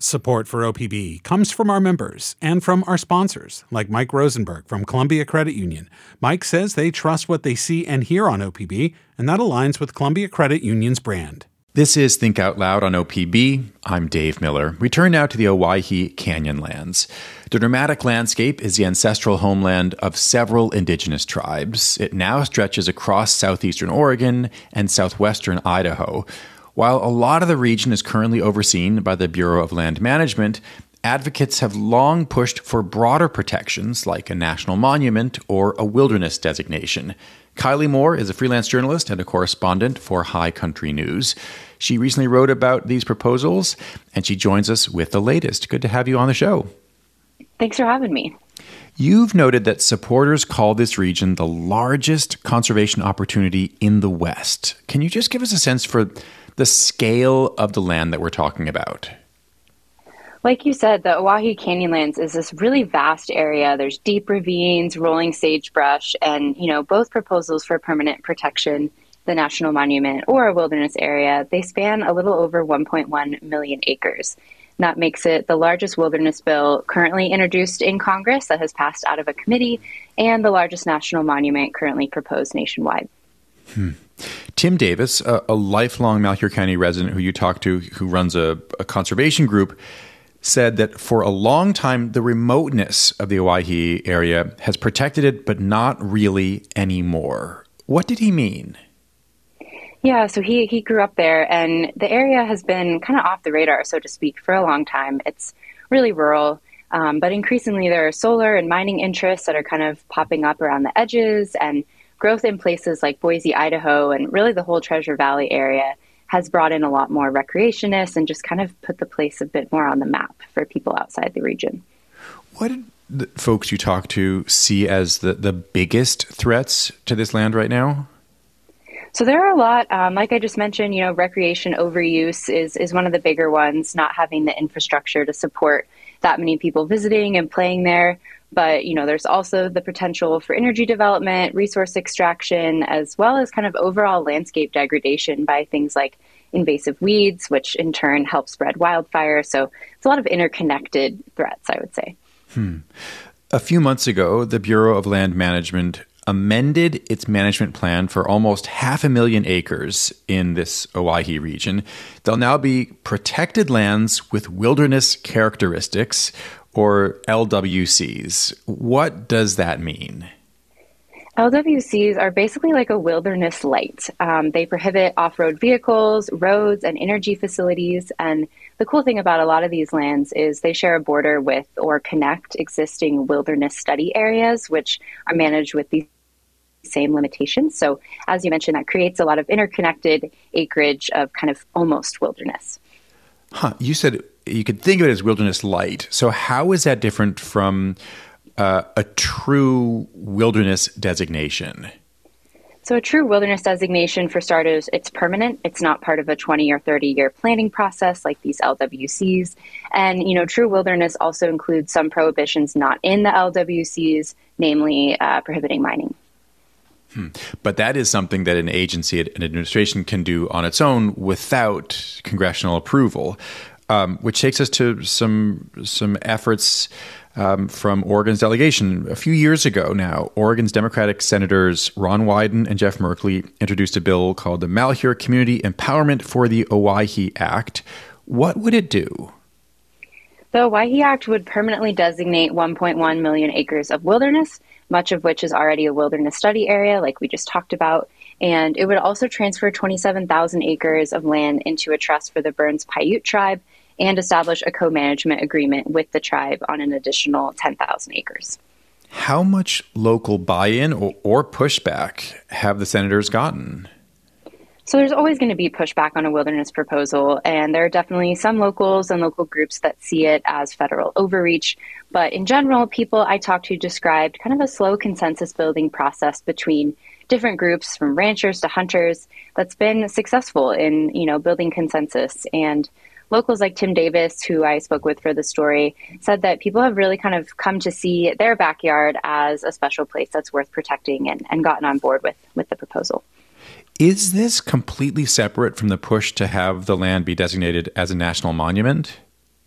Support for OPB comes from our members and from our sponsors, like Mike Rosenberg from Columbia Credit Union. Mike says they trust what they see and hear on OPB, and that aligns with Columbia Credit Union's brand. This is Think Out Loud on OPB. I'm Dave Miller. We turn now to the Owyhee Canyonlands. The dramatic landscape is the ancestral homeland of several indigenous tribes. It now stretches across southeastern Oregon and southwestern Idaho. While a lot of the region is currently overseen by the Bureau of Land Management, advocates have long pushed for broader protections like a national monument or a wilderness designation. Kylie Moore is a freelance journalist and a correspondent for High Country News. She recently wrote about these proposals, and she joins us with the latest. Good to have you on the show. Thanks for having me. You've noted that supporters call this region the largest conservation opportunity in the West. Can you just give us a sense for the scale of the land that we're talking about? Like you said, the Owyhee Canyonlands is this really vast area. There's deep ravines, rolling sagebrush, and, both proposals for permanent protection, the national monument or a wilderness area, they span a little over 1.1 million acres. And that makes it the largest wilderness bill currently introduced in Congress that has passed out of a committee, and the largest national monument currently proposed nationwide. Tim Davis, a lifelong Malheur County resident who you talked to, who runs a conservation group, said that for a long time, the remoteness of the Owyhee area has protected it, but not really anymore. What did he mean? Yeah, so he grew up there, and the area has been kind of off the radar, so to speak, for a long time. It's really rural, but increasingly there are solar and mining interests that are kind of popping up around the edges, and growth in places like Boise, Idaho, and really the whole Treasure Valley area has brought in a lot more recreationists and just kind of put the place a bit more on the map for people outside the region. What did the folks you talk to see as the biggest threats to this land right now? So there are a lot, like I just mentioned, recreation overuse is one of the bigger ones, not having the infrastructure to support that many people visiting and playing there. But, there's also the potential for energy development, resource extraction, as well as kind of overall landscape degradation by things like invasive weeds, which in turn help spread wildfire. So it's a lot of interconnected threats, I would say. A few months ago, the Bureau of Land Management amended its management plan for almost 500,000 acres in this Owyhee region. They'll now be protected lands with wilderness characteristics, or LWCs. What does that mean? LWCs are basically like a wilderness light. They prohibit off-road vehicles, roads, and energy facilities. And the cool thing about a lot of these lands is they share a border with or connect existing wilderness study areas, which are managed with these same limitations. So as you mentioned, that creates a lot of interconnected acreage of kind of almost wilderness. You said you could think of it as wilderness light. So how is that different from a true wilderness designation? So a true wilderness designation, for starters, it's permanent. It's not part of a 20 or 30-year planning process like these LWCs. And, true wilderness also includes some prohibitions not in the LWCs, namely prohibiting mining. But that is something that an agency, an administration can do on its own without congressional approval, which takes us to some efforts from Oregon's delegation. A few years ago now, Oregon's Democratic Senators Ron Wyden and Jeff Merkley introduced a bill called the Malheur Community Empowerment for the Owyhee Act. What would it do? The Owyhee Act would permanently designate 1.1 million acres of wilderness, much of which is already a wilderness study area, like we just talked about. And it would also transfer 27,000 acres of land into a trust for the Burns Paiute tribe and establish a co-management agreement with the tribe on an additional 10,000 acres. How much local buy-in or pushback have the senators gotten? So there's always going to be pushback on a wilderness proposal, and there are definitely some locals and local groups that see it as federal overreach. But in general, people I talked to described kind of a slow consensus building process between different groups, from ranchers to hunters, that's been successful in, building consensus. And locals like Tim Davis, who I spoke with for the story, said that people have really kind of come to see their backyard as a special place that's worth protecting and gotten on board with the proposal. Is this completely separate from the push to have the land be designated as a national monument?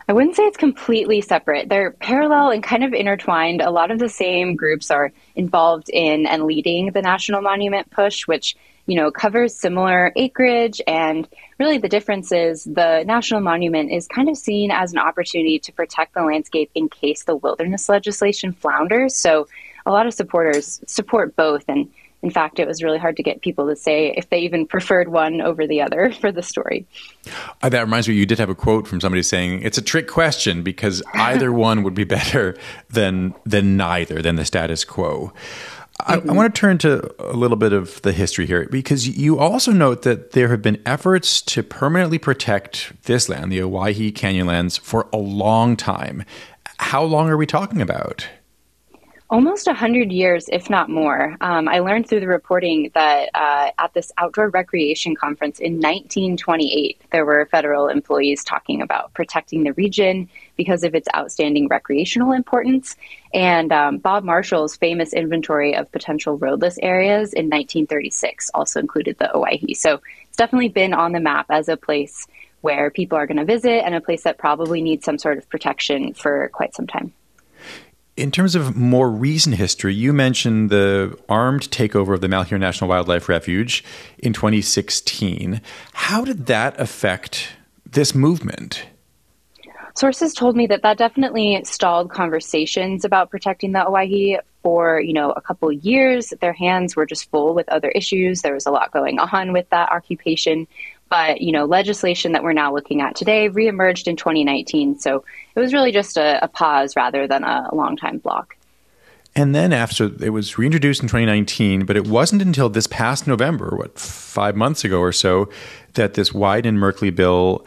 I wouldn't say it's completely separate. They're parallel and kind of intertwined. A lot of the same groups are involved in and leading the National Monument push, which, covers similar acreage. And really the difference is the National Monument is kind of seen as an opportunity to protect the landscape in case the wilderness legislation flounders. So a lot of supporters support both. And in fact, it was really hard to get people to say if they even preferred one over the other for the story. That reminds me, you did have a quote from somebody saying it's a trick question because either one would be better than neither, than the status quo. I want to turn to a little bit of the history here, because you also note that there have been efforts to permanently protect this land, the Owyhee Canyonlands, for a long time. How long are we talking about? Almost 100 years, if not more. I learned through the reporting that at this outdoor recreation conference in 1928, there were federal employees talking about protecting the region because of its outstanding recreational importance. And Bob Marshall's famous inventory of potential roadless areas in 1936 also included the Owyhee. So it's definitely been on the map as a place where people are going to visit and a place that probably needs some sort of protection for quite some time. In terms of more recent history, you mentioned the armed takeover of the Malheur National Wildlife Refuge in 2016. How did that affect this movement? Sources told me that definitely stalled conversations about protecting the Owyhee for, a couple of years. Their hands were just full with other issues. There was a lot going on with that occupation. But, legislation that we're now looking at today reemerged in 2019. So it was really just a pause rather than a long time block. And then after it was reintroduced in 2019, but it wasn't until this past November, 5 months ago or so, that this Wyden and Merkley bill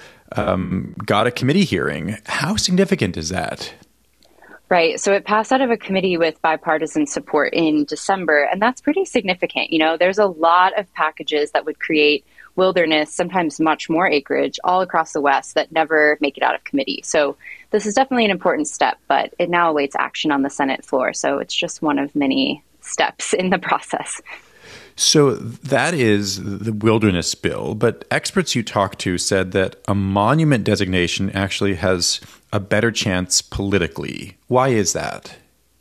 got a committee hearing. How significant is that? Right. So it passed out of a committee with bipartisan support in December, and that's pretty significant. There's a lot of packages that would create wilderness, sometimes much more acreage, all across the West that never make it out of committee. So this is definitely an important step, but it now awaits action on the Senate floor. So it's just one of many steps in the process. So that is the wilderness bill, but experts you talked to said that a monument designation actually has a better chance politically. Why is that?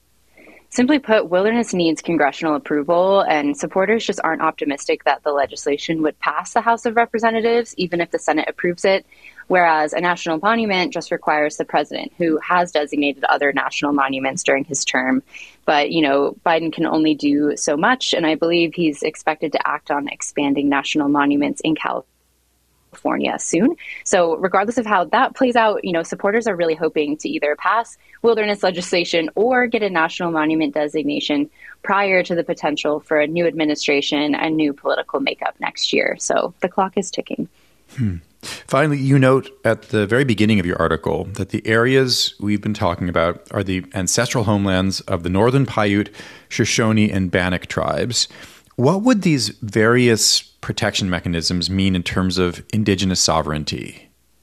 Simply put, wilderness needs congressional approval, and supporters just aren't optimistic that the legislation would pass the House of Representatives, even if the Senate approves it, whereas a national monument just requires the president, who has designated other national monuments during his term. But, Biden can only do so much, and I believe he's expected to act on expanding national monuments in California soon. So regardless of how that plays out, supporters are really hoping to either pass wilderness legislation or get a national monument designation prior to the potential for a new administration and new political makeup next year. So the clock is ticking. Finally, you note at the very beginning of your article that the areas we've been talking about are the ancestral homelands of the Northern Paiute, Shoshone, and Bannock tribes. What would these various protection mechanisms mean in terms of Indigenous sovereignty?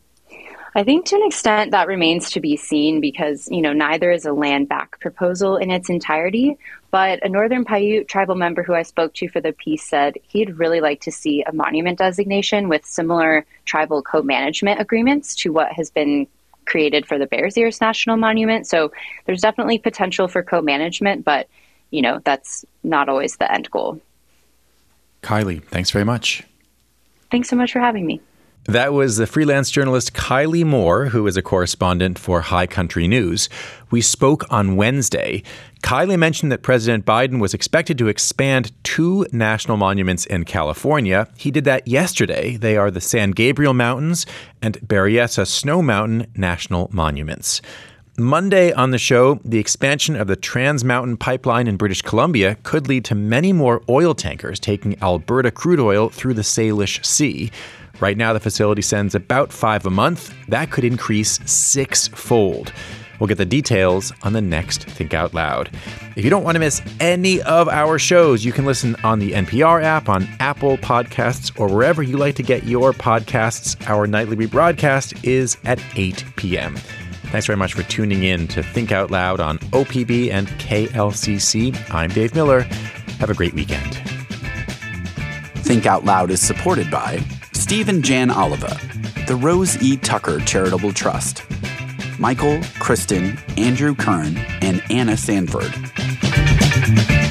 I think to an extent that remains to be seen because, neither is a land back proposal in its entirety. But a Northern Paiute tribal member who I spoke to for the piece said he'd really like to see a monument designation with similar tribal co-management agreements to what has been created for the Bears Ears National Monument. So there's definitely potential for co-management, but, that's not always the end goal. Kylie, thanks very much. Thanks so much for having me. That was the freelance journalist Kylie Moore, who is a correspondent for High Country News. We spoke on Wednesday. Kylie mentioned that President Biden was expected to expand 2 national monuments in California. He did that yesterday. They are the San Gabriel Mountains and Berryessa Snow Mountain National Monuments. Monday on the show, the expansion of the Trans Mountain Pipeline in British Columbia could lead to many more oil tankers taking Alberta crude oil through the Salish Sea. Right now, the facility sends about 5 a month. That could increase 6-fold. We'll get the details on the next Think Out Loud. If you don't want to miss any of our shows, you can listen on the NPR app, on Apple Podcasts, or wherever you like to get your podcasts. Our nightly rebroadcast is at 8 p.m. Thanks very much for tuning in to Think Out Loud on OPB and KLCC. I'm Dave Miller. Have a great weekend. Think Out Loud is supported by Steve and Jan Oliva, the Rose E. Tucker Charitable Trust, Michael, Kristen, Andrew Kern, and Anna Sanford.